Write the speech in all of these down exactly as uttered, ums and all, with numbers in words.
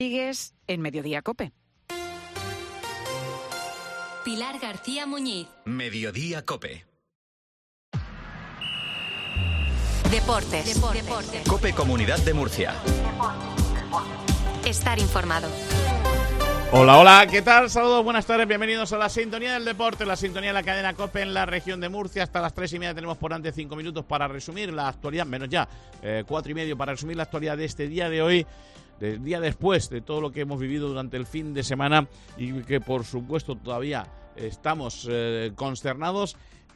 Sigues en Mediodía COPE. Pilar García Muñiz. Mediodía COPE. Deportes. Deportes. Deportes. COPE Comunidad de Murcia. Estar informado. Hola, hola, ¿qué tal? Saludos, buenas tardes, bienvenidos a la sintonía del deporte, la sintonía de la cadena COPE en la región de Murcia. Hasta las tres y media tenemos por delante cinco minutos para resumir la actualidad, menos ya, eh, cuatro y medio para resumir la actualidad de este día de hoy, del día después de todo lo que hemos vivido durante el fin de semana y que por supuesto todavía estamos eh, consternados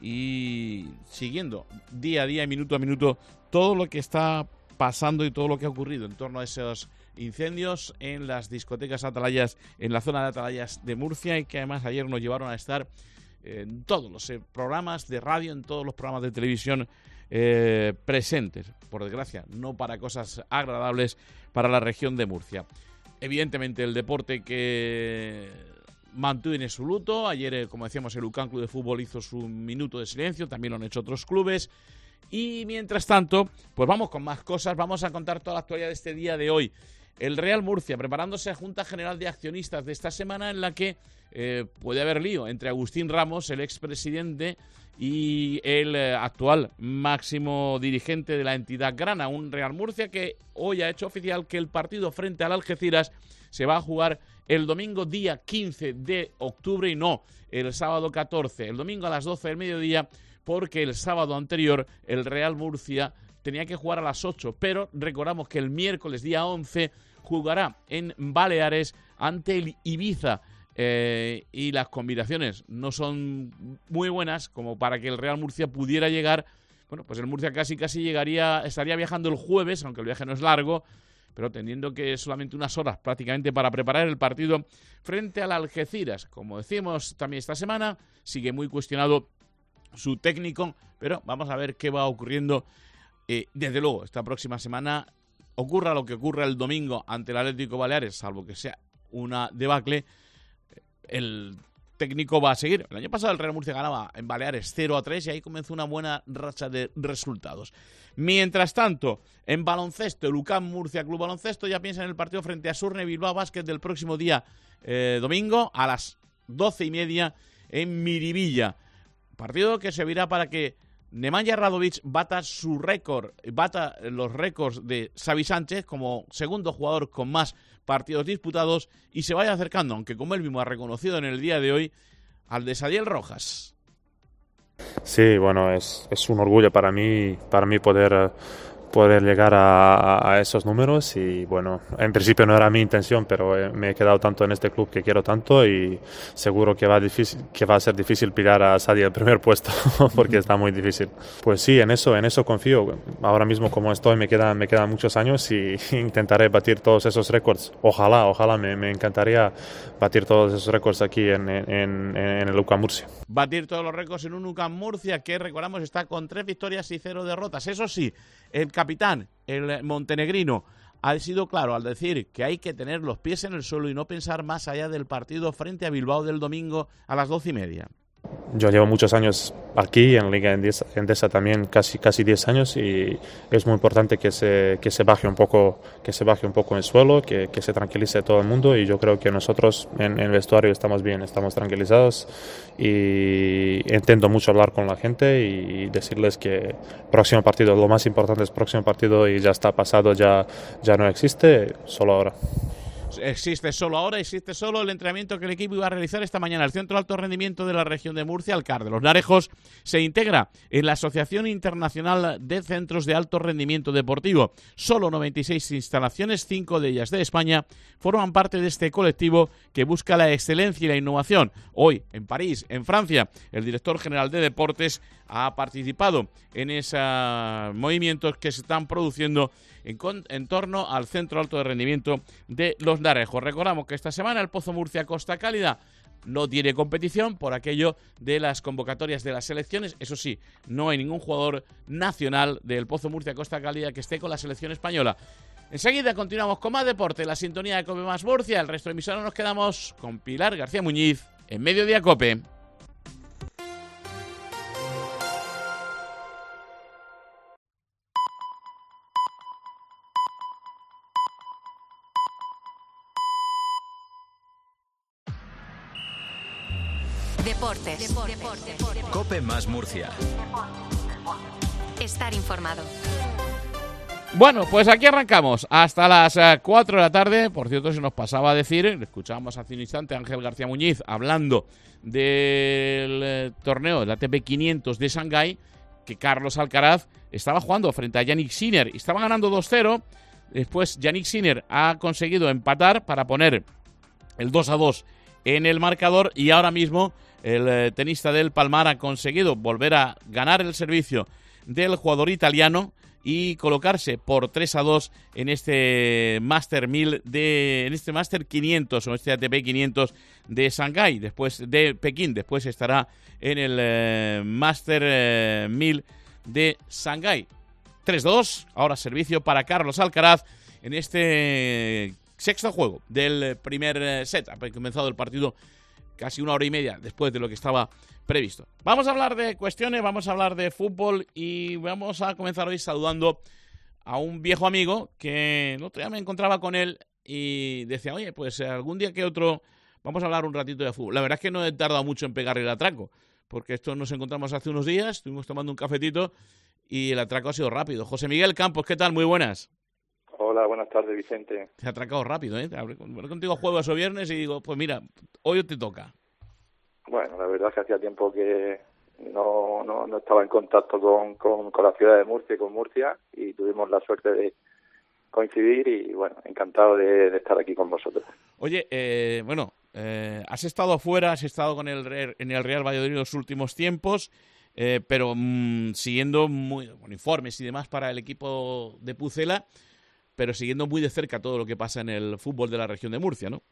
y siguiendo día a día y minuto a minuto todo lo que está pasando y todo lo que ha ocurrido en torno a esos incendios en las discotecas atalayas, en la zona de atalayas de Murcia, y que además ayer nos llevaron a estar en todos los eh, programas de radio, en todos los programas de televisión eh, presentes, por desgracia, no para cosas agradables para la región de Murcia. Evidentemente el deporte que mantiene su luto. Ayer, eh, como decíamos, el Ucán Club de Fútbol hizo su minuto de silencio, también lo han hecho otros clubes. Y mientras tanto, pues vamos con más cosas, vamos a contar toda la actualidad de este día de hoy. El Real Murcia preparándose a Junta General de Accionistas de esta semana, en la que eh, puede haber lío entre Agustín Ramos, el expresidente, y el eh, actual máximo dirigente de la entidad grana. Un Real Murcia que hoy ha hecho oficial que el partido frente al Algeciras se va a jugar el domingo día quince de octubre y no el sábado catorce. El domingo a las doce del mediodía, porque el sábado anterior el Real Murcia tenía que jugar a las ocho, pero recordamos que el miércoles día once jugará en Baleares ante el Ibiza, eh, y las combinaciones no son muy buenas como para que el Real Murcia pudiera llegar. Bueno, pues el Murcia casi casi llegaría, estaría viajando el jueves, aunque el viaje no es largo, pero teniendo que solamente unas horas prácticamente para preparar el partido frente al Algeciras. Como decimos también esta semana, sigue muy cuestionado su técnico, pero vamos a ver qué va ocurriendo. Eh, desde luego, esta próxima semana, ocurra lo que ocurra el domingo ante el Atlético Baleares, salvo que sea una debacle, el técnico va a seguir. El año pasado el Real Murcia ganaba en Baleares cero a tres y ahí comenzó una buena racha de resultados. Mientras tanto, en baloncesto, el UCAM Murcia Club Baloncesto ya piensa en el partido frente a Surne Bilbao Basket del próximo día eh, domingo a las doce y media en Miribilla. Partido que servirá para que Nemanja Radovic bata su récord, bata los récords de Xavi Sánchez como segundo jugador con más partidos disputados y se vaya acercando, aunque como él mismo ha reconocido en el día de hoy, al de Sadiel Rojas. Sí, bueno, es, es un orgullo para mí, para mí poder, poder llegar a, a esos números y bueno, en principio no era mi intención, pero me he quedado tanto en este club que quiero tanto y seguro que va a, difícil, que va a ser difícil pillar a Sadi el primer puesto porque está muy difícil. Pues sí, en eso, en eso confío. Ahora mismo como estoy me quedan, me quedan muchos años y intentaré batir todos esos récords. Ojalá, ojalá, me, me encantaría batir todos esos récords aquí en, en, en el UCAM Murcia. Batir todos los récords en un UCAM Murcia que, recordamos, está con tres victorias y cero derrotas. Eso sí, el capitán, el montenegrino, ha sido claro al decir que hay que tener los pies en el suelo y no pensar más allá del partido frente a Bilbao del domingo a las doce y media. Yo llevo muchos años aquí en Liga Endesa, Endesa también casi casi diez años y es muy importante que se que se baje un poco que se baje un poco el suelo, que, que se tranquilice todo el mundo y yo creo que nosotros en, en el vestuario estamos bien, estamos tranquilizados y intento mucho hablar con la gente y decirles que próximo partido, lo más importante es próximo partido y ya está pasado, ya ya no existe, solo ahora. Existe solo ahora, existe solo el entrenamiento que el equipo iba a realizar esta mañana. El Centro de Alto Rendimiento de la región de Murcia, Alcar de los Narejos, se integra en la Asociación Internacional de Centros de Alto Rendimiento Deportivo. Solo noventa y seis instalaciones, cinco de ellas de España, forman parte de este colectivo que busca la excelencia y la innovación. Hoy, en París, en Francia, el director general de Deportes ha participado en esos movimientos que se están produciendo en, en torno al Centro Alto de Rendimiento de los Narejos. Recordamos que esta semana el Pozo Murcia Costa Cálida no tiene competición por aquello de las convocatorias de las selecciones. Eso sí, no hay ningún jugador nacional del Pozo Murcia Costa Cálida que esté con la selección española. Enseguida continuamos con más deporte, la sintonía de COPE más Murcia. El resto de emisoras nos quedamos con Pilar García Muñiz en Mediodía COPE. Deportes. Deportes. COPE más Murcia. Estar informado. Bueno, pues aquí arrancamos hasta las cuatro de la tarde. Por cierto, se nos pasaba a decir, escuchábamos hace un instante a Ángel García Muñiz hablando del eh, torneo del A T P quinientos de Shanghái, que Carlos Alcaraz estaba jugando frente a Jannik Sinner y estaba ganando dos cero. Después Jannik Sinner ha conseguido empatar para poner el dos a dos en el marcador, y ahora mismo el eh, tenista del Palmar ha conseguido volver a ganar el servicio del jugador italiano y colocarse por tres a dos en este Master mil de en este Master quinientos o este A T P quinientos de Shanghái, después de Pekín. Después estará en el eh, Master eh, mil de Shanghái. tres dos, ahora servicio para Carlos Alcaraz en este sexto juego del primer set. Ha comenzado el partido casi una hora y media después de lo que estaba previsto. Vamos a hablar de cuestiones, vamos a hablar de fútbol y vamos a comenzar hoy saludando a un viejo amigo que el otro día me encontraba con él y decía, oye, pues algún día que otro vamos a hablar un ratito de fútbol. La verdad es que no he tardado mucho en pegarle el atraco, porque esto nos encontramos hace unos días, estuvimos tomando un cafetito y el atraco ha sido rápido. José Miguel Campos, ¿qué tal? Muy buenas. Hola, buenas tardes, Vicente. Te ha atracado rápido, ¿eh? Hablé contigo jueves o viernes y digo, pues mira, hoy te toca. Bueno, la verdad es que hacía tiempo que no, no, no estaba en contacto con, con, con la ciudad de Murcia y con Murcia, y tuvimos la suerte de coincidir y, bueno, encantado de, de estar aquí con vosotros. Oye, eh, bueno, eh, has estado afuera, has estado con el en el Real Valladolid los últimos tiempos, eh, pero mmm, siguiendo muy, bueno, informes y demás para el equipo de Pucela, pero siguiendo muy de cerca todo lo que pasa en el fútbol de la región de Murcia, ¿no?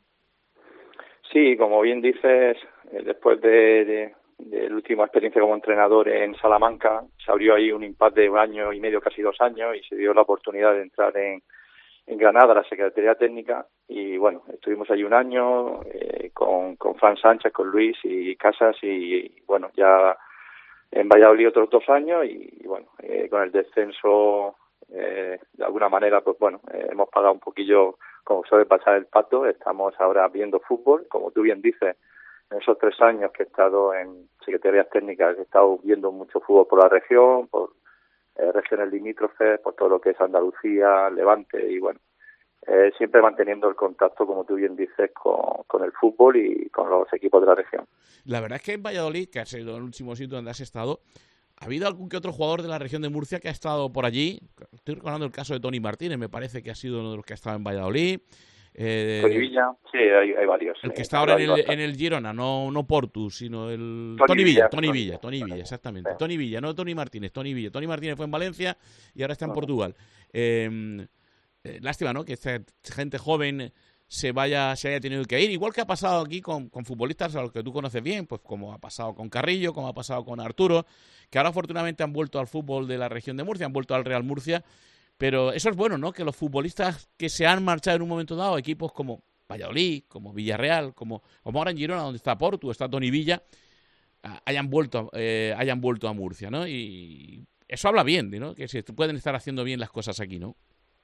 Sí, como bien dices, después de, de, de la última experiencia como entrenador en Salamanca, se abrió ahí un impasse de un año y medio, casi dos años, y se dio la oportunidad de entrar en, en Granada, la Secretaría Técnica, y bueno, estuvimos allí un año eh, con, con Fran Sánchez, con Luis y Casas, y, y bueno, ya en Valladolid otros dos años, y, y bueno, eh, con el descenso, eh, de alguna manera, pues bueno, eh, hemos pagado un poquillo, como suele pasar el pato. Estamos ahora viendo fútbol, como tú bien dices. En esos tres años que he estado en Secretarías Técnicas he estado viendo mucho fútbol por la región, por eh, regiones limítrofes, por todo lo que es Andalucía, Levante, y bueno, eh, siempre manteniendo el contacto, como tú bien dices, con, con el fútbol y con los equipos de la región. La verdad es que en Valladolid, que ha sido el último sitio donde has estado, ¿ha habido algún que otro jugador de la región de Murcia que ha estado por allí? Estoy recordando el caso de Toni Martínez, me parece que ha sido uno de los que ha estado en Valladolid. Eh, Toni Villa, sí, hay, hay varios. El que eh, está ahora en el, en el Girona, no no Portu, sino el... Toni, Toni Villa, Toni Villa, Toni Villa, exactamente. Sí. Toni Villa, no Toni Martínez, Toni Villa. Toni Martínez fue en Valencia y ahora está en no. Portugal. Eh, eh, lástima, ¿no?, que esta gente joven se vaya se haya tenido que ir, igual que ha pasado aquí con, con futbolistas a los que tú conoces bien, pues como ha pasado con Carrillo, como ha pasado con Arturo, que ahora afortunadamente han vuelto al fútbol de la región de Murcia, han vuelto al Real Murcia, pero eso es bueno, ¿no?, que los futbolistas que se han marchado en un momento dado, equipos como Valladolid, como Villarreal, como, como ahora en Girona, donde está Portu, está Toni Villa, hayan vuelto, eh, hayan vuelto a Murcia, ¿no? Y eso habla bien, ¿no?, que se pueden estar haciendo bien las cosas aquí, ¿no?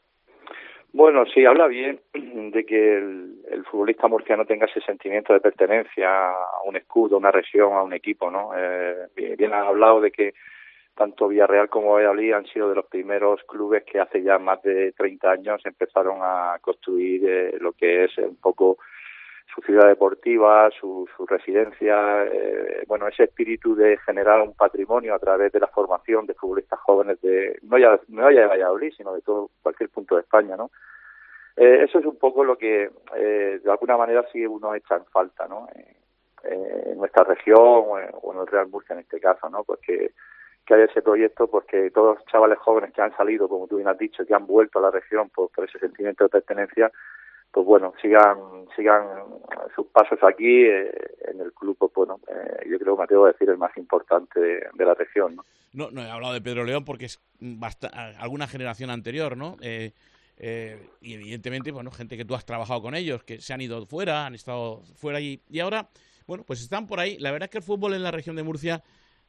Bueno, sí, habla bien de que el, el futbolista murciano tenga ese sentimiento de pertenencia a un escudo, a una región, a un equipo, ¿no? Eh, bien, bien han hablado de que tanto Villarreal como Valladolid han sido de los primeros clubes que hace ya más de treinta años empezaron a construir eh, lo que es un poco su ciudad deportiva, su, su residencia, eh, bueno, ese espíritu de generar un patrimonio a través de la formación de futbolistas jóvenes de, no ya, no ya de Valladolid, sino de todo, cualquier punto de España, ¿no? Eh, eso es un poco lo que, eh, de alguna manera, sí uno echa en falta, ¿no? Eh, eh, en nuestra región o en, o en el Real Murcia en este caso, ¿no? Porque que haya ese proyecto, porque todos los chavales jóvenes que han salido, como tú bien has dicho, que han vuelto a la región por, por ese sentimiento de pertenencia, pues bueno, sigan sigan sus pasos aquí eh, en el club, pues bueno, eh, yo creo que me atrevo a decir el más importante de, de la región, ¿no? No, no he hablado de Pedro León porque es bast- alguna generación anterior, ¿no? Eh, eh, y evidentemente, bueno, gente que tú has trabajado con ellos, que se han ido fuera, han estado fuera y, y ahora, bueno, pues están por ahí. La verdad es que el fútbol en la región de Murcia,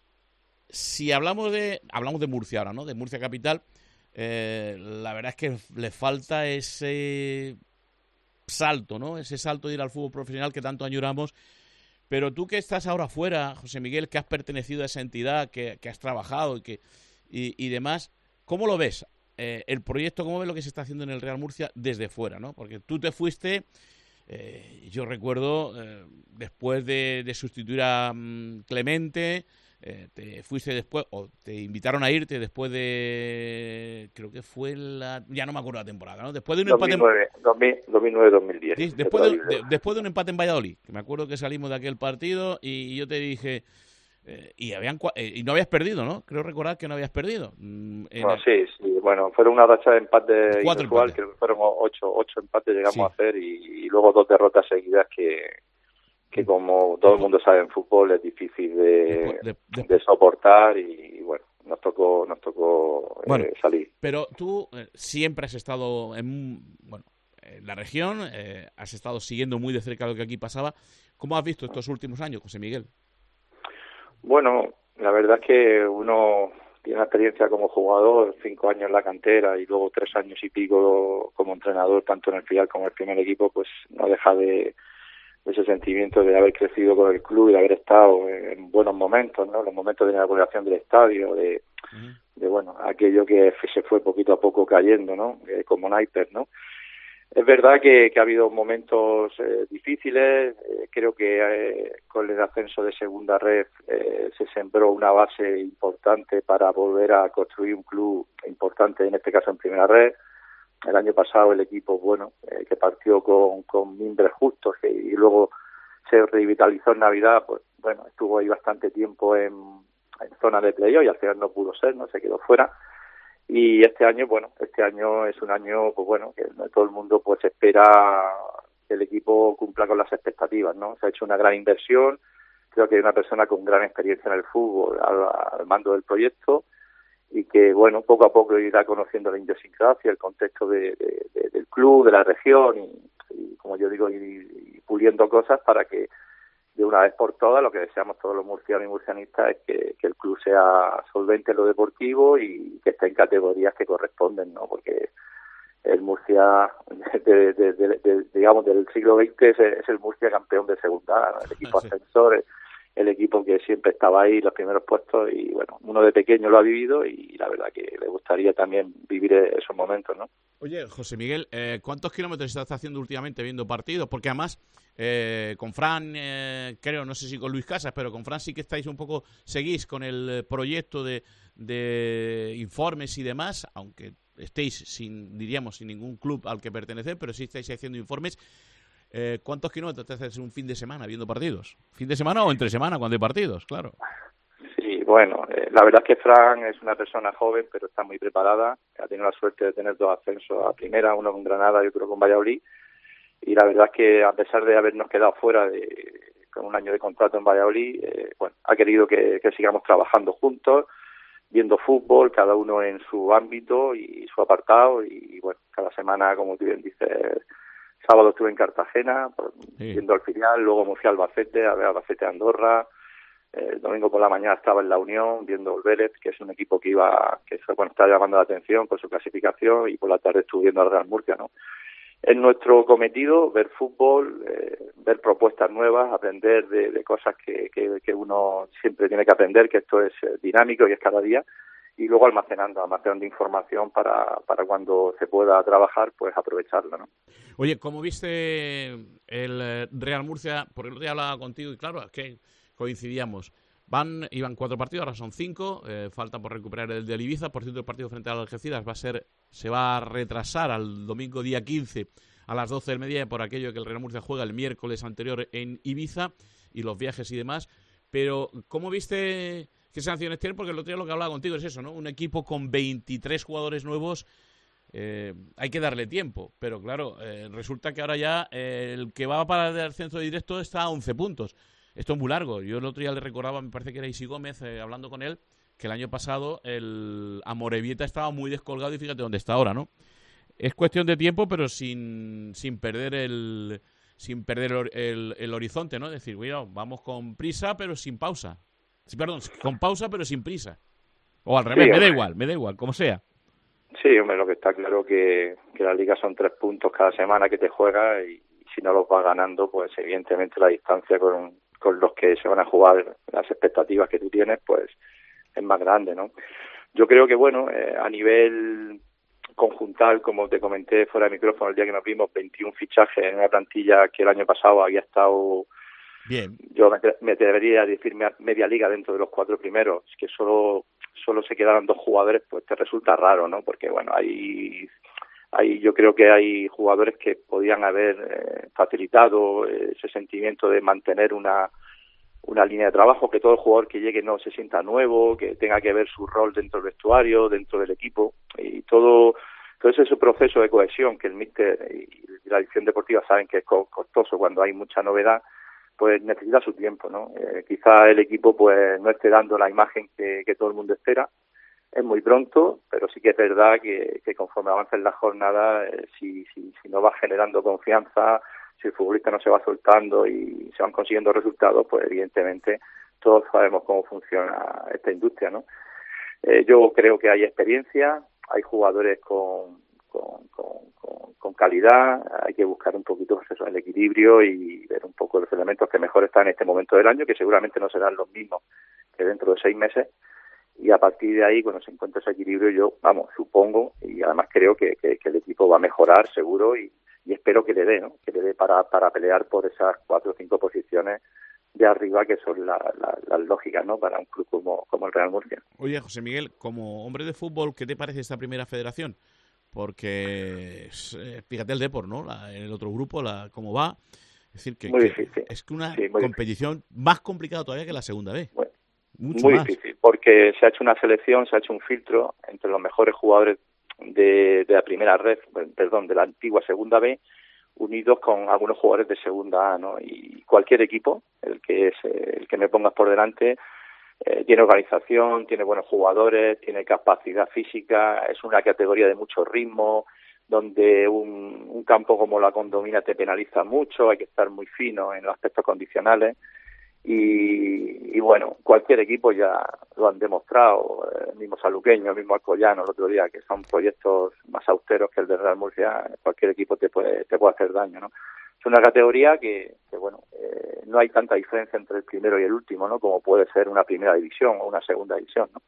si hablamos de hablamos de Murcia ahora, ¿no?, de Murcia capital, eh, la verdad es que le falta ese salto, ¿no?, ese salto de ir al fútbol profesional que tanto añoramos, Pero tú que estás ahora fuera, José Miguel, que has pertenecido a esa entidad, que, que has trabajado y, que, y, y demás, ¿cómo lo ves? Eh, el proyecto, ¿cómo ves lo que se está haciendo en el Real Murcia desde fuera, ¿no? Porque tú te fuiste, eh, yo recuerdo, eh, después de, de sustituir a um, Clemente, eh, te fuiste después, o te invitaron a irte después de, creo que fue la, ya no me acuerdo la temporada, ¿no? Después de un dos mil nueve, empate... dos mil, dos mil nueve dos mil diez. Sí, después, de, de, después de un empate en Valladolid, que me acuerdo que salimos de aquel partido y, y yo te dije... Eh, y habían eh, y no habías perdido, ¿no? Creo recordar que no habías perdido. Mm, no, el... Sí, sí. Bueno, fueron una racha de empate Cuatro inusual, empates. creo que fueron ocho, ocho empates llegamos Sí. a hacer y, y luego dos derrotas seguidas que, que como todo el mundo sabe en fútbol es difícil de, de, de... de soportar y, y bueno, nos tocó nos tocó bueno, eh, salir. Pero tú eh, siempre has estado en, bueno, en la región, eh, has estado siguiendo muy de cerca lo que aquí pasaba. ¿Cómo has visto estos últimos años, José Miguel? Bueno, la verdad es que uno tiene una experiencia como jugador, cinco años en la cantera y luego tres años y pico como entrenador, tanto en el filial como en el primer equipo, pues no deja de, de ese sentimiento de haber crecido con el club y de haber estado en buenos momentos, ¿no? Los momentos de inauguración del estadio, de, uh-huh. de bueno, aquello que se fue poquito a poco cayendo, ¿no? Eh, como naipes, ¿no? Es verdad que, que ha habido momentos eh, difíciles, eh, creo que eh, con el ascenso de segunda red eh, se sembró una base importante para volver a construir un club importante, en este caso en primera red. El año pasado el equipo, bueno, eh, que partió con, con mimbres justos que, y luego se revitalizó en Navidad, pues bueno, estuvo ahí bastante tiempo en, en zona de playoff y al final no pudo ser, no se quedó fuera. Y este año, bueno, este año es un año, pues bueno, que todo el mundo pues espera que el equipo cumpla con las expectativas, ¿no? Se ha hecho una gran inversión, creo que hay una persona con gran experiencia en el fútbol al, al mando del proyecto y que, bueno, poco a poco irá conociendo la idiosincrasia, el contexto de, de, de, del club, de la región y, y como yo digo, ir, ir puliendo cosas para que de una vez por todas, lo que deseamos todos los murcianos y murcianistas es que, que el club sea solvente en lo deportivo y que esté en categorías que corresponden, ¿no? Porque el Murcia, de, de, de, de, digamos, del siglo veinte es, es el Murcia campeón de segunda, ¿no? El equipo sí. ascensor, el equipo que siempre estaba ahí, los primeros puestos, y bueno, uno de pequeño lo ha vivido y la verdad que le gustaría también vivir esos momentos, ¿no? Oye, José Miguel, eh, ¿cuántos kilómetros estás haciendo últimamente viendo partidos? Porque además, eh, con Fran, eh, creo, no sé si con Luis Casas, pero con Fran sí que estáis un poco, seguís con el proyecto de, de informes y demás, aunque estéis sin, diríamos, sin ningún club al que pertenecer, pero sí estáis haciendo informes. Eh, ¿Cuántos kilómetros te haces un fin de semana viendo partidos? ¿Fin de semana o entre semana cuando hay partidos? Claro. Sí, bueno, eh, la verdad es que Fran es una persona joven, pero está muy preparada. Ha tenido la suerte de tener dos ascensos a primera, uno con Granada y otro con Valladolid. Y la verdad es que a pesar de habernos quedado fuera de con un año de contrato en Valladolid, eh, bueno, ha querido que, que sigamos trabajando juntos, viendo fútbol, cada uno en su ámbito y su apartado. Y, y bueno, cada semana, como tú bien dices, sábado estuve en Cartagena, sí. viendo al filial, luego me fui a Albacete, a ver Albacete Andorra. El domingo por la mañana estaba en La Unión viendo el Vélez, que es un equipo que iba, que bueno, está llamando la atención por su clasificación, y por la tarde estuve viendo al Real Murcia, ¿no? Es nuestro cometido ver fútbol, eh, ver propuestas nuevas, aprender de, de cosas que, que, que uno siempre tiene que aprender, que esto es dinámico y es cada día, y luego almacenando, almacenando información para, para cuando se pueda trabajar, pues aprovecharla, ¿no? Oye, ¿cómo viste el Real Murcia? Porque el otro día hablaba contigo y claro, es que coincidíamos. Van, iban cuatro partidos, ahora son cinco, eh, falta por recuperar el de Ibiza. Por cierto, el partido frente al Algeciras va a ser, se va a retrasar al domingo día quince a las doce del mediodía por aquello que el Real Murcia juega el miércoles anterior en Ibiza y los viajes y demás. Pero, ¿cómo viste qué sanciones tienen? Porque el otro día lo que hablaba contigo es eso, ¿no? Un equipo con veintitrés jugadores nuevos, eh, hay que darle tiempo. Pero claro, eh, resulta que ahora ya eh, el que va para el ascenso directo está a once puntos. Esto es muy largo. Yo el otro día le recordaba, me parece que era Isi Gómez, eh, hablando con él, que el año pasado el Amorebieta estaba muy descolgado y fíjate dónde está ahora, ¿no? Es cuestión de tiempo, pero sin, sin perder el sin perder el, el, el horizonte, ¿no? Es decir, bueno, vamos con prisa, pero sin pausa. Sí, perdón, con pausa, pero sin prisa. O al revés, sí, me da igual, me da igual, como sea. Sí, hombre, lo que está claro que, que la liga son tres puntos cada semana que te juegas y si no los vas ganando, pues evidentemente la distancia con con los que se van a jugar las expectativas que tú tienes, pues es más grande, ¿no? Yo creo que, bueno, eh, a nivel conjuntal, como te comenté fuera de micrófono el día que nos vimos, veintiún fichajes en una plantilla que el año pasado había estado... Bien. Yo me, me debería decir media liga dentro de los cuatro primeros, que solo solo se quedaron dos jugadores, pues te resulta raro, ¿no? Porque, bueno, hay... Hay, yo creo que hay jugadores que podían haber eh, facilitado ese sentimiento de mantener una una línea de trabajo, que todo el jugador que llegue no se sienta nuevo, que tenga que ver su rol dentro del vestuario, dentro del equipo, y todo todo ese proceso de cohesión que el míster y la dirección deportiva saben que es costoso cuando hay mucha novedad, pues necesita su tiempo, ¿no? Eh, quizá el equipo pues no esté dando la imagen que, que todo el mundo espera. Es muy pronto, pero sí que es verdad que, que conforme avancen las jornadas, eh, si, si, si no va generando confianza, si el futbolista no se va soltando y se van consiguiendo resultados, pues evidentemente todos sabemos cómo funciona esta industria, ¿no? Eh, yo creo que hay experiencia, hay jugadores con, con, con, con, con calidad, hay que buscar un poquito pues eso, el equilibrio y ver un poco los elementos que mejor están en este momento del año, que seguramente no serán los mismos que dentro de seis meses. Y a partir de ahí, cuando se encuentra ese equilibrio, yo, vamos, supongo, y además creo que, que, que el equipo va a mejorar, seguro, y, y espero que le dé, ¿no? Que le dé para, para pelear por esas cuatro o cinco posiciones de arriba, que son la, la, las lógicas, ¿no? Para un club como, como el Real Murcia. Oye, José Miguel, como hombre de fútbol, ¿qué te parece esta primera federación? Porque, eh, fíjate el Depor, ¿no? La, el otro grupo, la cómo va. Es decir, que, muy que difícil. Es que una sí, competición difícil. Más complicada todavía que la segunda vez. Bueno, Mucho muy más. difícil, porque se ha hecho una selección, se ha hecho un filtro entre los mejores jugadores de, de la primera red, perdón, de la antigua segunda B, unidos con algunos jugadores de segunda A, ¿no? Y cualquier equipo, el que es el que me pongas por delante, eh, tiene organización, tiene buenos jugadores, tiene capacidad física, es una categoría de mucho ritmo, donde un, un campo como la Condomina te penaliza mucho, hay que estar muy fino en los aspectos condicionales. Y, y bueno, cualquier equipo ya lo han demostrado, el mismo Saluqueño, el mismo Alcoyano el otro día, que son proyectos más austeros que el de Real Murcia, cualquier equipo te puede te puede hacer daño, ¿no? Es una categoría que, que bueno, eh, no hay tanta diferencia entre el primero y el último, ¿no? Como puede ser una primera división o una segunda división, ¿no?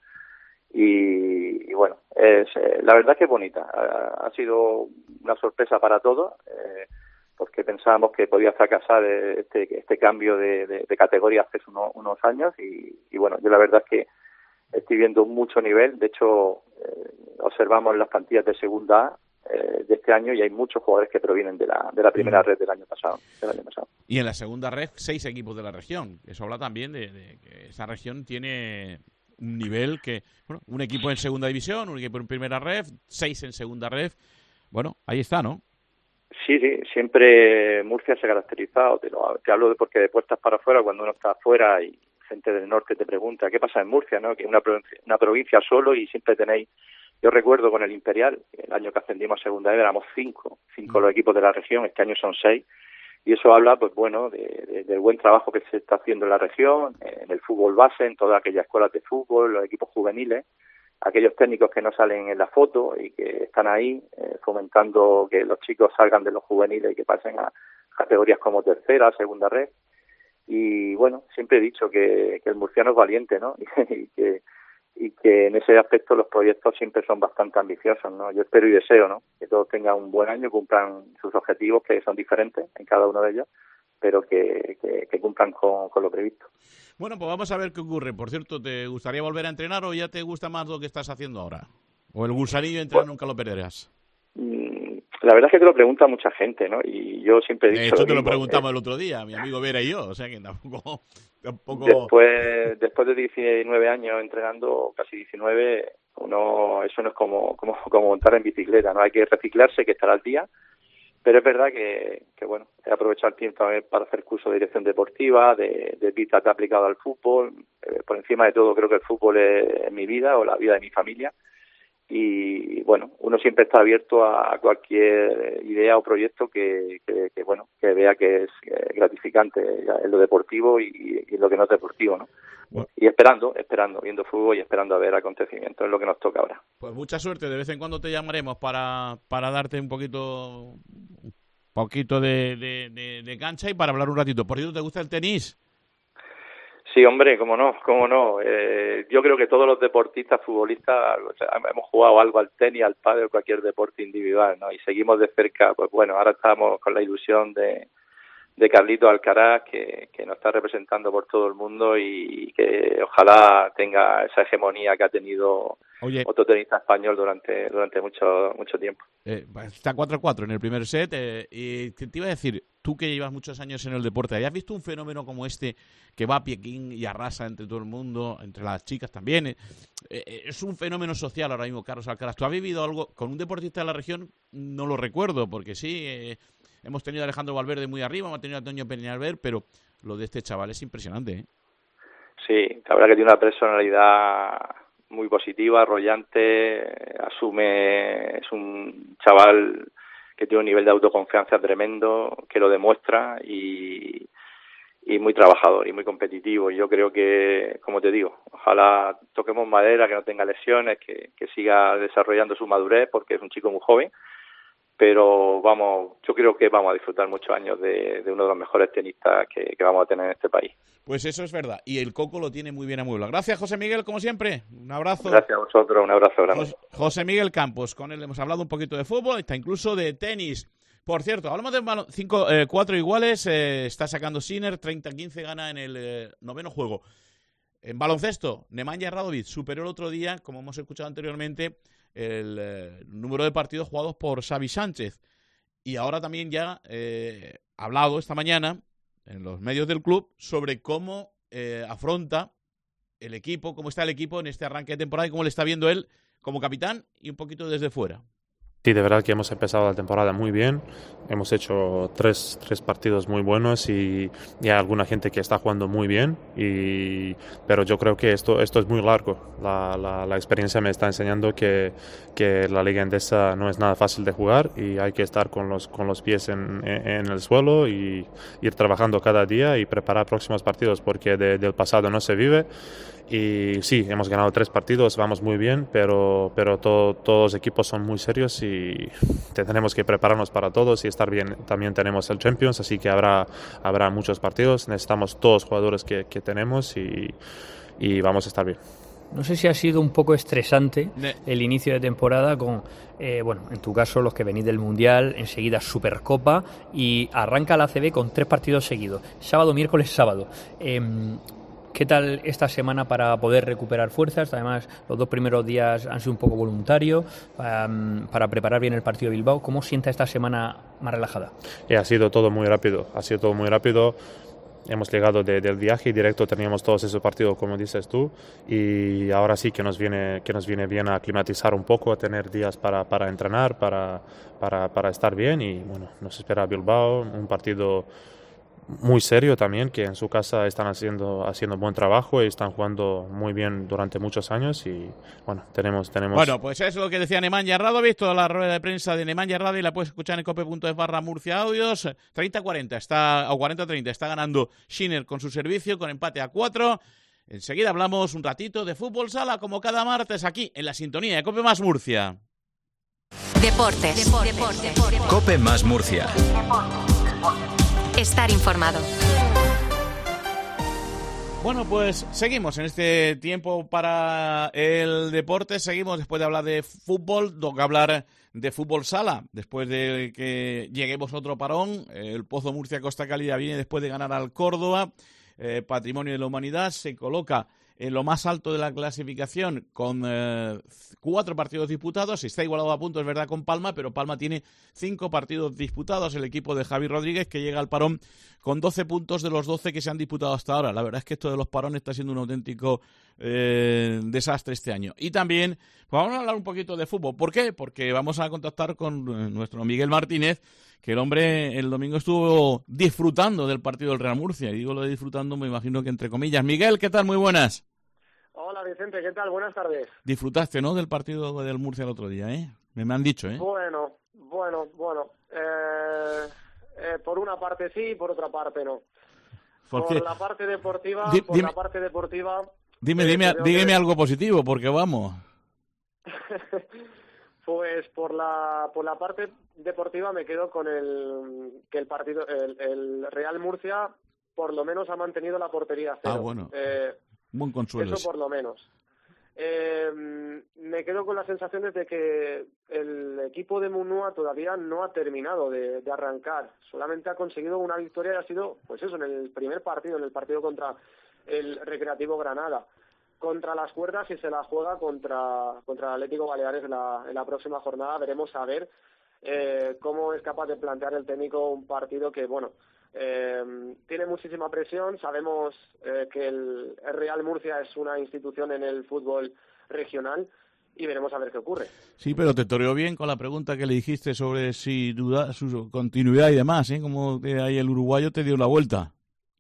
Y, y bueno, es, eh, la verdad es que es bonita, ha, ha sido una sorpresa para todos, eh, porque pensábamos que podía fracasar este este cambio de, de, de categoría hace unos, unos años y, y bueno, yo la verdad es que estoy viendo mucho nivel. De hecho, eh, observamos las plantillas de segunda A eh, de este año y hay muchos jugadores que provienen de la de la primera red del año pasado, del año pasado. Y en la segunda red, seis equipos de la región. Eso habla también de, de que esa región tiene un nivel que, bueno, un equipo en segunda división, un equipo en primera red, seis en segunda red. Bueno, ahí está, ¿no? Sí, sí, siempre Murcia se ha caracterizado, te, lo, te hablo de porque de puertas para afuera, cuando uno está afuera y gente del norte te pregunta, ¿qué pasa en Murcia, no? Que es una provincia, una provincia solo y siempre tenéis, yo recuerdo con el Imperial, el año que ascendimos a segunda vez éramos cinco, cinco los equipos de la región, este año son seis, y eso habla, pues bueno, de, de, del buen trabajo que se está haciendo en la región, en el fútbol base, en todas aquellas escuelas de fútbol, los equipos juveniles, aquellos técnicos que no salen en la foto y que están ahí eh, fomentando que los chicos salgan de los juveniles y que pasen a categorías como tercera, segunda red. Y bueno, siempre he dicho que, que el murciano es valiente, ¿no? y que y que en ese aspecto los proyectos siempre son bastante ambiciosos, ¿no? Yo espero y deseo, ¿no? Que todos tengan un buen año, cumplan sus objetivos, que son diferentes en cada uno de ellos, pero que, que, que cumplan con, con lo previsto. Bueno, pues vamos a ver qué ocurre. Por cierto, ¿te gustaría volver a entrenar o ya te gusta más lo que estás haciendo ahora? ¿O el gusanillo de entrenar bueno, nunca lo perderás? La verdad es que te lo pregunta mucha gente, ¿no? Y yo siempre he dicho... De hecho, lo te mismo, lo preguntamos eh, el otro día, mi amigo Vera y yo, o sea que tampoco... tampoco... Después, después de diecinueve años entrenando, casi diecinueve, uno eso no es como, como, como montar en bicicleta, ¿no? Hay que reciclarse, hay que estar al día. Pero es verdad que, que bueno, he aprovechado el tiempo también para hacer cursos de dirección deportiva, de, de vida aplicado al fútbol. Eh, por encima de todo, creo que el fútbol es, es mi vida o la vida de mi familia. Y bueno, uno siempre está abierto a cualquier idea o proyecto que, que, que bueno, que vea que es gratificante en lo deportivo y, y en lo que no es deportivo, ¿no? Bueno. Y esperando, esperando, viendo fútbol y esperando a ver acontecimientos, es lo que nos toca ahora. Pues mucha suerte, de vez en cuando te llamaremos para, para darte un poquito un poquito de, de, de, de cancha y para hablar un ratito. Por cierto, ¿te gusta el tenis? Sí, hombre, cómo no, cómo no. Eh, yo creo que todos los deportistas, futbolistas, o sea, hemos jugado algo al tenis, al pádel, cualquier deporte individual, ¿no? Y seguimos de cerca, pues bueno, ahora estamos con la ilusión de, de Carlito Alcaraz, que, que nos está representando por todo el mundo y que ojalá tenga esa hegemonía que ha tenido Oye, otro tenista español durante durante mucho mucho tiempo. Eh, está cuatro a cuatro en el primer set. Eh, y te iba a decir, tú que llevas muchos años en el deporte, ¿hayas visto un fenómeno como este que va a Pekín y arrasa entre todo el mundo, entre las chicas también? Eh, eh, es un fenómeno social ahora mismo, Carlos Alcaraz. ¿Tú has vivido algo con un deportista de la región? No lo recuerdo, porque sí, eh, hemos tenido a Alejandro Valverde muy arriba, hemos tenido a Antonio Peñalver, pero lo de este chaval es impresionante, ¿eh? Sí, la verdad que tiene una personalidad muy positiva, arrollante, asume, es un chaval que tiene un nivel de autoconfianza tremendo, que lo demuestra y, y muy trabajador y muy competitivo. Y yo creo que, como te digo, ojalá toquemos madera, que no tenga lesiones, que, que siga desarrollando su madurez, porque es un chico muy joven. Pero vamos, yo creo que vamos a disfrutar muchos años de, de uno de los mejores tenistas que, que vamos a tener en este país. Pues eso es verdad, y el Coco lo tiene muy bien amueblado. Gracias, José Miguel, como siempre. Un abrazo. Gracias a vosotros, un abrazo grande. José Miguel Campos, con él hemos hablado un poquito de fútbol, está incluso de tenis. Por cierto, hablamos de cinco, eh, cuatro iguales, eh, está sacando Sinner, treinta a quince gana en el eh, noveno juego. En baloncesto, Nemanja Radovic superó el otro día, como hemos escuchado anteriormente, el eh, número de partidos jugados por Xavi Sánchez. Y ahora también ya eh, ha hablado esta mañana en los medios del club sobre cómo eh, afronta el equipo, cómo está el equipo en este arranque de temporada y cómo le está viendo él como capitán y un poquito desde fuera. Sí, de verdad que hemos empezado la temporada muy bien, hemos hecho tres, tres partidos muy buenos y, y hay alguna gente que está jugando muy bien, y, pero yo creo que esto, esto es muy largo. La, la, la experiencia me está enseñando que, que la Liga Endesa no es nada fácil de jugar y hay que estar con los, con los pies en, en, en el suelo y ir trabajando cada día y preparar próximos partidos, porque de, del pasado no se vive. Y sí, hemos ganado tres partidos, vamos muy bien, pero, pero todo, todos los equipos son muy serios y tenemos que prepararnos para todos y estar bien. También tenemos el Champions, así que habrá, habrá muchos partidos, necesitamos todos los jugadores que, que tenemos y, y vamos a estar bien. No sé si ha sido un poco estresante el inicio de temporada con, eh, bueno, en tu caso los que venís del Mundial, enseguida Supercopa y arranca la A C B con tres partidos seguidos, sábado, miércoles, sábado. Eh, ¿Qué tal esta semana para poder recuperar fuerzas? Además, los dos primeros días han sido un poco voluntarios um, para preparar bien el partido de Bilbao. ¿Cómo sienta esta semana más relajada? Eh, ha sido todo muy rápido, ha sido todo muy rápido. Hemos llegado de, del viaje y directo teníamos todos esos partidos, como dices tú, y ahora sí que nos viene, que nos viene bien a aclimatizar un poco, a tener días para, para entrenar, para, para, para estar bien. Y bueno, nos espera Bilbao, un partido muy serio también, que en su casa están haciendo haciendo buen trabajo y están jugando muy bien durante muchos años y bueno, tenemos... tenemos... Bueno, pues eso es lo que decía Nemanja Radovic, toda la rueda de prensa de Nemanja Radovic la puedes escuchar en cope punto es barra Murcia Audios, treinta a cuarenta, está, o cuarenta a treinta, está ganando Sinner con su servicio, con empate a cuatro. Enseguida hablamos un ratito de fútbol sala, como cada martes, aquí en la sintonía de Cope Más Murcia. Deportes. Deportes. Deportes. Deportes. Cope Más Murcia. Estar informado. Bueno, pues seguimos en este tiempo para el deporte. Seguimos después de hablar de fútbol, toca hablar de fútbol sala. Después de que lleguemos a otro parón, el Pozo Murcia Costa Cálida viene después de ganar al Córdoba. Eh, Patrimonio de la Humanidad se coloca en lo más alto de la clasificación con eh, cuatro partidos disputados. Está igualado a puntos, es verdad, con Palma, pero Palma tiene cinco partidos disputados. El equipo de Javi Rodríguez, que llega al parón con doce puntos de los doce que se han disputado hasta ahora. La verdad es que esto de los parones está siendo un auténtico eh, desastre este año. Y también pues vamos a hablar un poquito de fútbol. ¿Por qué? Porque vamos a contactar con nuestro Miguel Martínez, que el hombre el domingo estuvo disfrutando del partido del Real Murcia. Y digo lo de disfrutando, me imagino que entre comillas. Miguel, ¿qué tal? Muy buenas. Hola Vicente, ¿qué tal? Buenas tardes. Disfrutaste, ¿no?, del partido del Murcia el otro día, ¿eh? Me, me han dicho, ¿eh? Bueno, bueno, bueno. Eh, eh, por una parte sí, por otra parte no. ¿Por, por qué? la parte deportiva, Di, por dime, la parte deportiva. Dime, eh, dime, dígame que... algo positivo, porque vamos. Pues por la por la parte deportiva me quedo con el que el partido el, el Real Murcia por lo menos ha mantenido la portería a cero. Ah, bueno. Eh, Buen consuelo. Eso por lo menos. Eh, me quedo con las sensaciones de que el equipo de Munua todavía no ha terminado de, de arrancar. Solamente ha conseguido una victoria y ha sido, pues eso, en el primer partido, en el partido contra el Recreativo Granada. Contra las cuerdas y se la juega contra, contra el Atlético Baleares en la, en la próxima jornada. Veremos a ver eh, cómo es capaz de plantear el técnico un partido que, bueno, Eh, tiene muchísima presión. Sabemos eh, que el, el Real Murcia es una institución en el fútbol regional y veremos a ver qué ocurre. Sí, pero te toreó bien con la pregunta que le dijiste sobre si duda su continuidad y demás, ¿eh? Como ahí el uruguayo te dio la vuelta.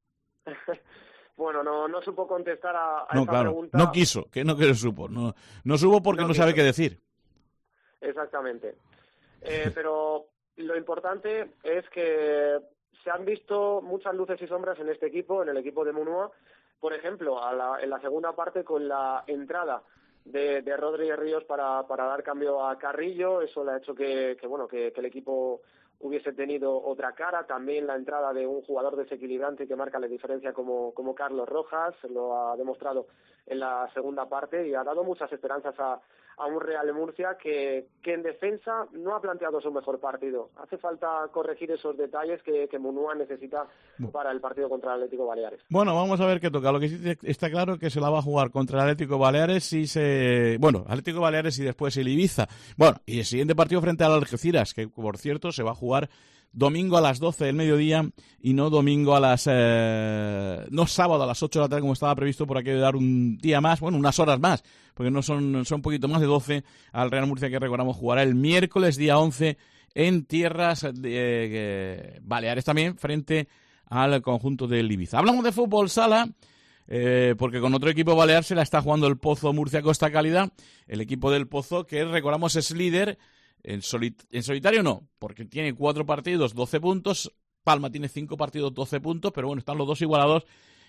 Bueno, no no supo contestar a, a no, esa claro, pregunta. No quiso, que no que lo supo. No, no supo porque no, no sabe qué decir. Exactamente. Eh, pero lo importante es que se han visto muchas luces y sombras en este equipo, en el equipo de Munua. Por ejemplo, a la, en la segunda parte con la entrada de, de Rodríguez Ríos para, para dar cambio a Carrillo, eso le ha hecho que, que bueno que, que el equipo hubiese tenido otra cara. También la entrada de un jugador desequilibrante que marca la diferencia como, como Carlos Rojas, lo ha demostrado en la segunda parte y ha dado muchas esperanzas a, a un Real Murcia que, que en defensa no ha planteado su mejor partido. Hace falta corregir esos detalles que, que Munua necesita para el partido contra el Atlético Baleares. Bueno, vamos a ver qué toca. Lo que sí está claro es que se la va a jugar contra el Atlético Baleares y se... Bueno, Atlético Baleares y después el Ibiza. Bueno, y el siguiente partido frente al Algeciras, que por cierto se va a jugar domingo a las doce del mediodía y no domingo a las... Eh, no sábado a las ocho de la tarde como estaba previsto, por aquello de dar un día más, bueno, unas horas más, porque no son, son un poquito más de doce al Real Murcia, que recordamos jugará el miércoles día once en tierras de, eh, Baleares también, frente al conjunto del Ibiza. Hablamos de fútbol sala, eh, porque con otro equipo balear se la está jugando el Pozo Murcia Costa Cálida, el equipo del Pozo que recordamos es líder. En, solit- en solitario no, porque tiene cuatro partidos, doce puntos. Palma tiene cinco partidos, doce puntos, pero bueno, están los dos igualados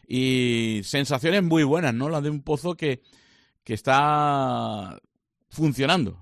y sensaciones muy buenas, ¿no? La de un Pozo que, que está funcionando.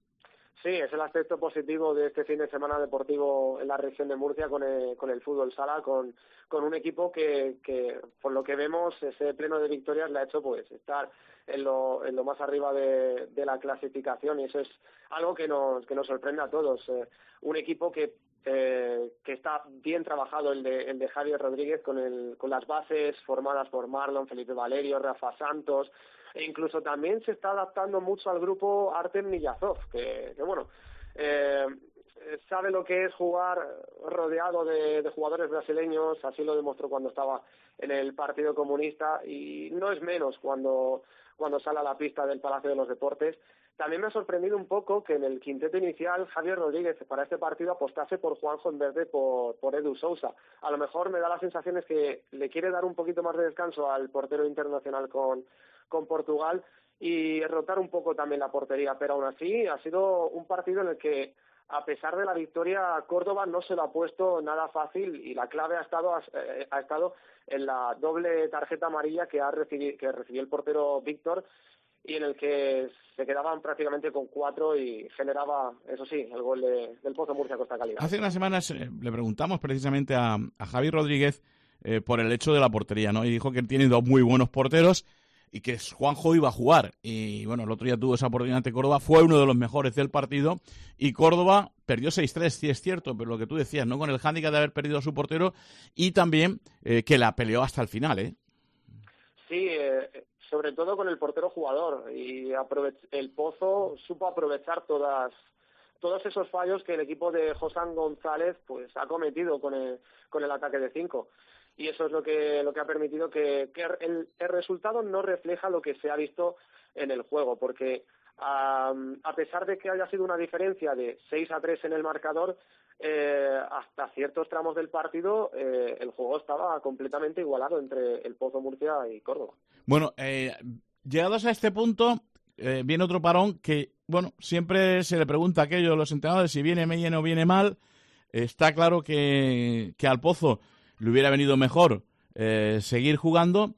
Sí, es el aspecto positivo de este fin de semana deportivo en la región de Murcia con el, con el fútbol sala, con, con un equipo que, que, por lo que vemos, ese pleno de victorias le ha hecho pues estar en lo, en lo más arriba de, de la clasificación, y eso es algo que nos, que nos sorprende a todos. Eh, un equipo que eh, que está bien trabajado, el de, el de Javier Rodríguez, con, el, con las bases formadas por Marlon, Felipe Valerio, Rafa Santos, e incluso también se está adaptando mucho al grupo Artem Niyazov, que, que bueno, eh, sabe lo que es jugar rodeado de, de jugadores brasileños, así lo demostró cuando estaba en el Partido Comunista, y no es menos cuando, cuando sale a la pista del Palacio de los Deportes. También me ha sorprendido un poco que en el quinteto inicial Javier Rodríguez para este partido apostase por Juanjo en vez de por, por Edu Sousa. A lo mejor me da la sensación es que le quiere dar un poquito más de descanso al portero internacional con, con Portugal y rotar un poco también la portería, pero aún así ha sido un partido en el que, a pesar de la victoria, Córdoba no se lo ha puesto nada fácil, y la clave ha estado eh, ha estado en la doble tarjeta amarilla que ha recibido que recibió el portero Víctor, y en el que se quedaban prácticamente con cuatro y generaba, eso sí, el gol de, del Pozo Murcia Costa Cálida. Hace unas semanas eh, le preguntamos precisamente a, a Javi Rodríguez eh, por el hecho de la portería, ¿no? Y dijo que tiene dos muy buenos porteros y que Juanjo iba a jugar. Y bueno, el otro día tuvo esa oportunidad ante Córdoba, fue uno de los mejores del partido, y Córdoba perdió seis tres, sí es cierto, pero lo que tú decías, ¿no? Con el hándicap de haber perdido a su portero, y también eh, que la peleó hasta el final, ¿eh? Sí, eh, sobre todo con el portero jugador, y aprove- el Pozo supo aprovechar todas todos esos fallos que el equipo de Josán González pues ha cometido con el con el ataque de cinco, y eso es lo que lo que ha permitido que, que el, el resultado no refleja lo que se ha visto en el juego, porque um, a pesar de que haya sido una diferencia de seis a tres en el marcador, Eh, hasta ciertos tramos del partido eh, el juego estaba completamente igualado entre el Pozo Murcia y Córdoba. Bueno, eh, llegados a este punto, eh, viene otro parón que, bueno, siempre se le pregunta a aquellos los entrenadores si viene bien o viene mal. Eh, está claro que, que al Pozo le hubiera venido mejor eh, seguir jugando,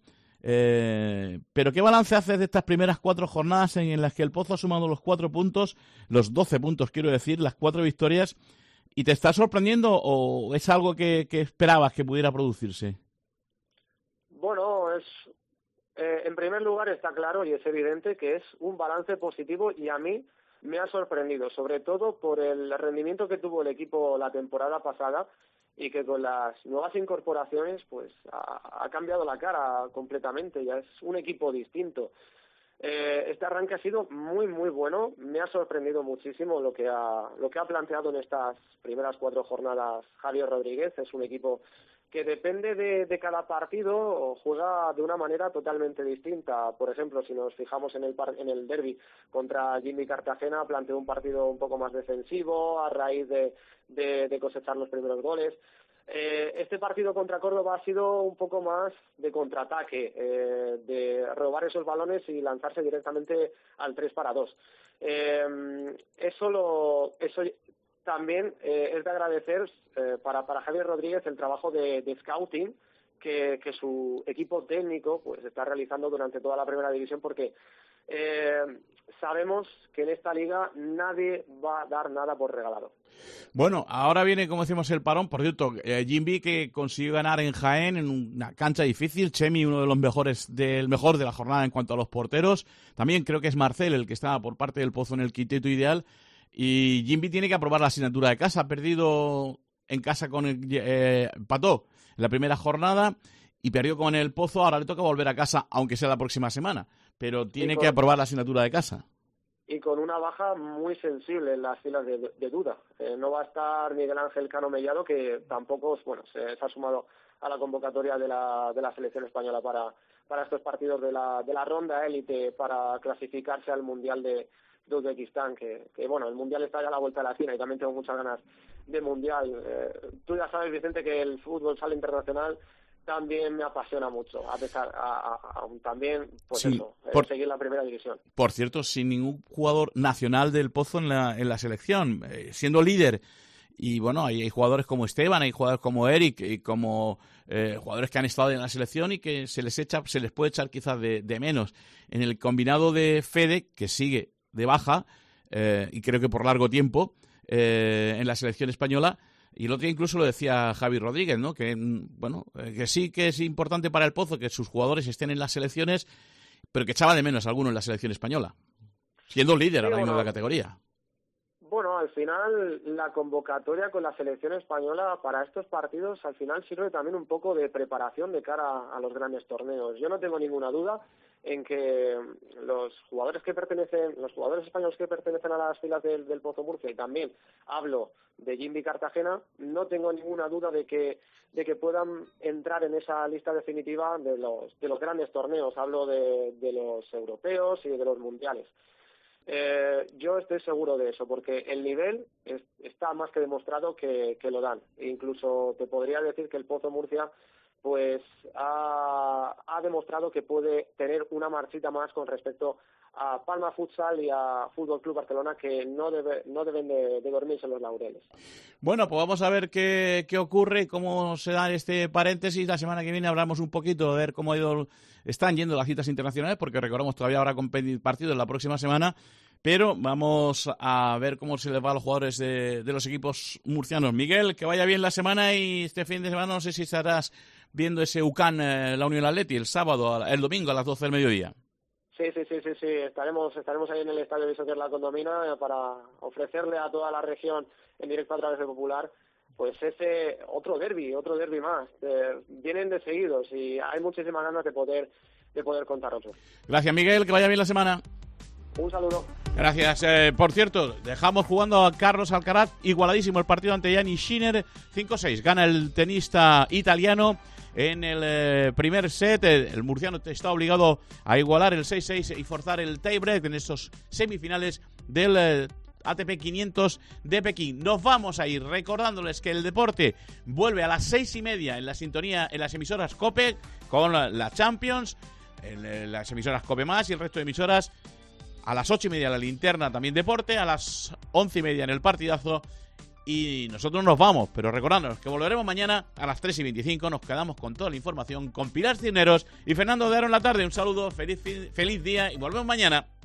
eh, pero ¿qué balance haces de estas primeras cuatro jornadas en las que el Pozo ha sumado los cuatro puntos, los doce puntos quiero decir, las cuatro victorias? ¿Y te está sorprendiendo o es algo que, que esperabas que pudiera producirse? Pues eh, en primer lugar está claro y es evidente que es un balance positivo y a mí me ha sorprendido, sobre todo por el rendimiento que tuvo el equipo la temporada pasada y que con las nuevas incorporaciones pues ha, ha cambiado la cara completamente, ya es un equipo distinto. Eh, este arranque ha sido muy muy bueno, me ha sorprendido muchísimo lo que ha lo que ha planteado en estas primeras cuatro jornadas Javier Rodríguez. Es un equipo que depende de, de cada partido, juega de una manera totalmente distinta. Por ejemplo, si nos fijamos en el par, en el derbi contra Jimmy Cartagena, planteó un partido un poco más defensivo a raíz de, de, de cosechar los primeros goles. Eh, este partido contra Córdoba ha sido un poco más de contraataque, eh, de robar esos balones y lanzarse directamente al tres para dos. Eh, eso lo, eso también eh, es de agradecer eh, para, para Javier Rodríguez el trabajo de, de scouting que, que su equipo técnico pues está realizando durante toda la primera división, porque eh, sabemos que en esta liga nadie va a dar nada por regalado. Bueno, ahora viene, como decimos, el parón. Por cierto, eh, Jimby, que consiguió ganar en Jaén en una cancha difícil. Chemi, uno de los mejores, del mejor de la jornada en cuanto a los porteros. También creo que es Marcel el que está por parte del Pozo en el quinteto ideal. Y Jimby tiene que aprobar la asignatura de casa. Ha perdido en casa con el eh, empató en la primera jornada y perdió con el Pozo. Ahora le toca volver a casa, aunque sea la próxima semana. Pero tiene con, que aprobar la asignatura de casa. Y con una baja muy sensible en las filas de, de duda. Eh, no va a estar Miguel Ángel Cano Mellado, que tampoco bueno, se, se ha sumado a la convocatoria de la, de la selección española para, para estos partidos de la, de la ronda élite para clasificarse al Mundial de, de Uzbekistán, que, que bueno, el Mundial está ya a la vuelta de la esquina y también tengo muchas ganas de Mundial. Eh, tú ya sabes, Vicente, que el fútbol sala internacional también me apasiona mucho, a pesar, a, a, a, también, pues sí, eso, por, seguir la primera división. Por cierto, sin ningún jugador nacional del Pozo en la, en la selección, eh, siendo líder, y bueno, hay, hay jugadores como Esteban, hay jugadores como Eric, y como eh, jugadores que han estado en la selección y que se les echa, se les puede echar quizás de, de menos. En el combinado de Fede, que sigue de baja, eh, y creo que por largo tiempo, eh, en la selección española. Y el otro día incluso lo decía Javi Rodríguez, ¿no? Que bueno, que sí que es importante para el Pozo que sus jugadores estén en las selecciones, pero que echaba de menos a alguno en la selección española, siendo líder sí, ahora mismo bueno, de la categoría. Bueno, al final la convocatoria con la selección española para estos partidos al final sirve también un poco de preparación de cara a los grandes torneos. Yo no tengo ninguna duda en que los jugadores que pertenecen, los jugadores españoles que pertenecen a las filas del, del Pozo Murcia, y también hablo de Jimby Cartagena, no tengo ninguna duda de que de que puedan entrar en esa lista definitiva de los de los grandes torneos. Hablo de, de los europeos y de los mundiales. Eh, yo estoy seguro de eso, porque el nivel es, está más que demostrado que, que lo dan. E incluso te podría decir que el Pozo Murcia pues ha, ha demostrado que puede tener una marchita más con respecto a Palma Futsal y a Fútbol Club Barcelona, que no debe, no deben de, de dormirse en los laureles. Bueno, pues vamos a ver qué, qué ocurre, cómo se da este paréntesis. La semana que viene hablamos un poquito de ver cómo ha ido, están yendo las citas internacionales, porque recordamos todavía habrá partidos la próxima semana, pero vamos a ver cómo se les va a los jugadores de, de los equipos murcianos. Miguel, que vaya bien la semana, y este fin de semana no sé si estarás viendo ese U C A N, eh, la Unión Atleti, el sábado, el domingo a las doce del mediodía. Sí, sí, sí, sí, sí. Estaremos, estaremos ahí en el estadio de Soccer La Condomina para ofrecerle a toda la región en directo a través de Popular, pues ese otro derbi, otro derbi más. Eh, vienen de seguidos y hay muchísimas ganas de poder, de poder contar otros. Gracias, Miguel, que vaya bien la semana. Un saludo. Gracias. Eh, por cierto, dejamos jugando a Carlos Alcaraz, igualadísimo el partido ante Gianni Sinner, cinco seis. Gana el tenista italiano en el eh, primer set. El, el murciano está obligado a igualar el seis seis y forzar el tiebreak en estos semifinales del eh, A T P quinientos de Pekín. Nos vamos a ir recordándoles que el deporte vuelve a las seis y media en la sintonía, en las emisoras COPE, con la, la Champions, en, en las emisoras COPE más y el resto de emisoras. A las ocho y media la linterna, también deporte, a las once y media en el partidazo, y nosotros nos vamos, pero recordándonos que volveremos mañana a las tres y veinticinco. Nos quedamos con toda la información con Pilar Cisneros y Fernando de Aro en la tarde. Un saludo, feliz, feliz día y volvemos mañana.